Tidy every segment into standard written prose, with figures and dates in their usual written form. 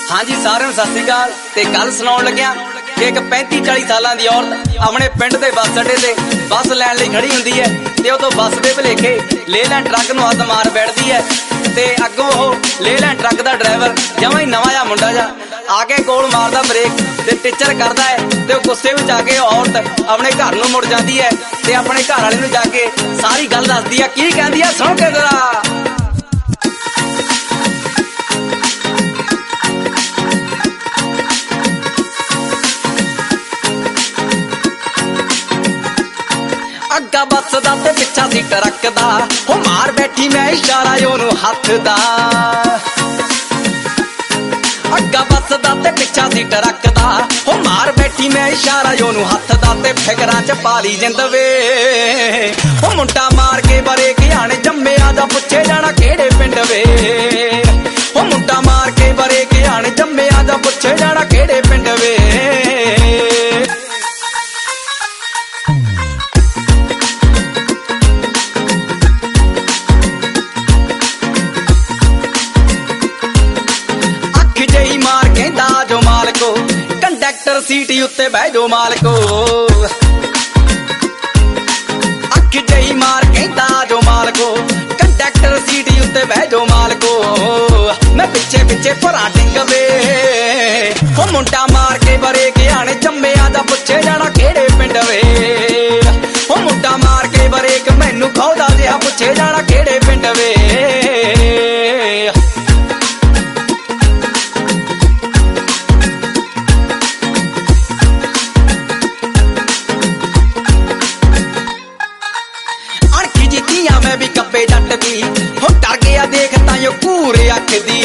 हाँ जी सारिਆਂ ਨੂੰ सत श्री अकाल ते गल सुनाउण लग्या कि एक 35-40 सालां दी औरत अपने पिंड दे बस अड्डे ते बस लैण लई खड़ी हुंदी है ते उदों बस दे भुलेखे लेलैंड ट्रक नूं हत्थ मार बैठदी है ते अग्गों ओह लेलैंड ट्रक दा ड्राइवर जमां ही नवां जिहा मुंडा जा आके कोल मारदा ब्रेक ते टिचर करदा है ते गुस्से विच आके औरत अपने घर नूं मुड़ जांदी है ते अपने घर वाले नूं जाके सारी गल दसदी है। की कहंदी है सुण के जरा। अग्गा बस दा ते पिछा सी ट्रक दा हो मार बैठी मैं इशारा ओनू हथ दा। अग्गा बस दा ते पिछा सी ट्रक दा हो मार बैठी मैं इशारा ओनू हथ दा ते फिकरां च पाली जिंद वे हो मुंडा मार के बरे के आने जम्मे आजा पुछे जाना केड़े पिंड वे हो मुंडा मार के बरे के आने जम्मे आजा पुछे जाना केड़े पिंड वे। मार कहंदा जो मालको कंडक्टर सीट उत्ते बह जो मालको अख जही मार कहंदा जो मालको कंडक्टर सीट उत्ते बह जो मालको मैं पिछे पिछे भरा टिंग वे हो मुंडा मार के बरे के आने जम्मे आजा पुछे जाना केड़े पिंड वे हो मुंडा मार के बरे के मैनू खौदा जिहा पुछे जाना केड़े पिंड वे। मैं भी कब्बे जट दी हो डर गया देख ताइयों घूरे अख दी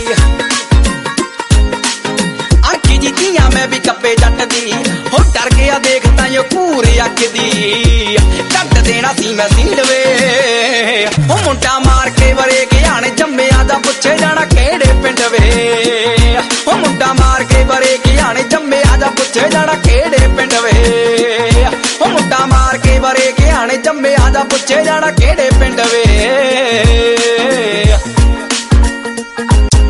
अखी जीतियां मैं भी कब्बे जट दी हो डर गया देख ताइयों घूरे अख दी कट देना सी मैं सील वे हो मुंडा मार के बरे के आने जम्मे आजा पुछे जाना केड़े पिंड वे हो मुंडा मार के बरे के आने जम्मे आजा पुछे जाना केड़े पिंड वे हो मुंडा मार के बरे के आने जम्मे आजा पुछे जाना केड़े